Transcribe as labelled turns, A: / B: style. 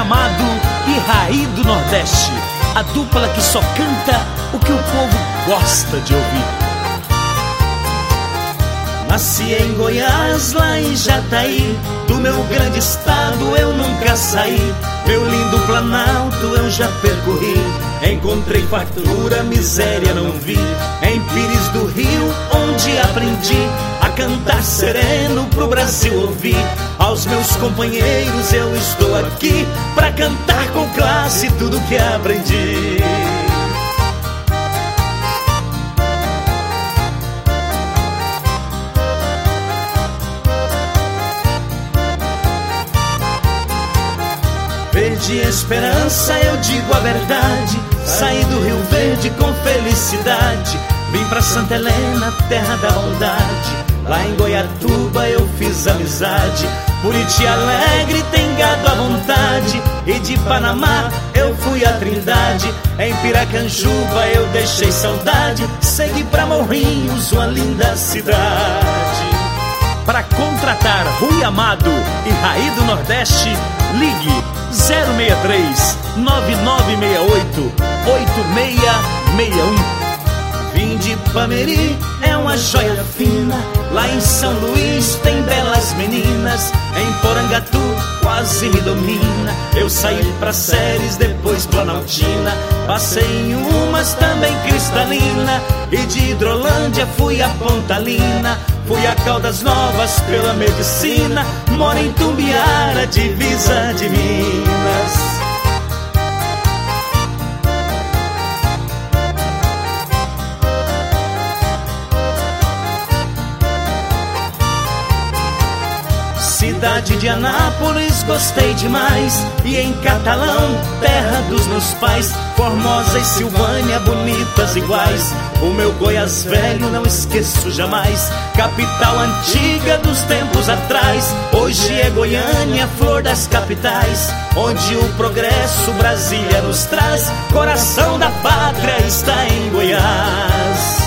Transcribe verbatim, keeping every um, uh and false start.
A: Amado e Raí do Nordeste, a dupla que só canta o que o povo gosta de ouvir.
B: Nasci em Goiás, lá em Jataí, do meu grande estado eu nunca saí. Meu lindo Planalto eu já percorri, encontrei fartura, miséria não vi. Em Pires do Rio, onde aprendi a cantar sereno pro Brasil ouvir. Aos meus companheiros eu estou aqui pra cantar com classe tudo que aprendi. Verde esperança, eu digo a verdade. Saí do Rio Verde com felicidade, vim pra Santa Helena, terra da bondade. Lá em Goiatuba eu fiz amizade, Buriti Alegre tem gado à vontade. E de Panamá eu fui à Trindade, em Piracanjuba eu deixei saudade. Segui pra Morrinhos, uma linda cidade.
A: Para contratar Rui Amado e Raí do Nordeste, ligue zero seis três, nove nove seis oito, oito seis seis um.
B: Vim de Pameri, é uma joia fina. Lá em São Luís tem belas meninas. Em Porangatu quase me domina. Eu saí pra Séries, depois Planaltina. Passei em umas também cristalina. E de Hidrolândia fui a Pontalina. Fui a Caldas Novas pela medicina. Moro em Tumbiara, divisa de Minas. Cidade de Anápolis, gostei demais. E em Catalão, terra dos meus pais, Formosa e Silvânia, bonitas iguais. O meu Goiás velho não esqueço jamais, capital antiga dos tempos atrás. Hoje é Goiânia, flor das capitais, onde o progresso Brasília nos traz. Coração da pátria está em Goiás.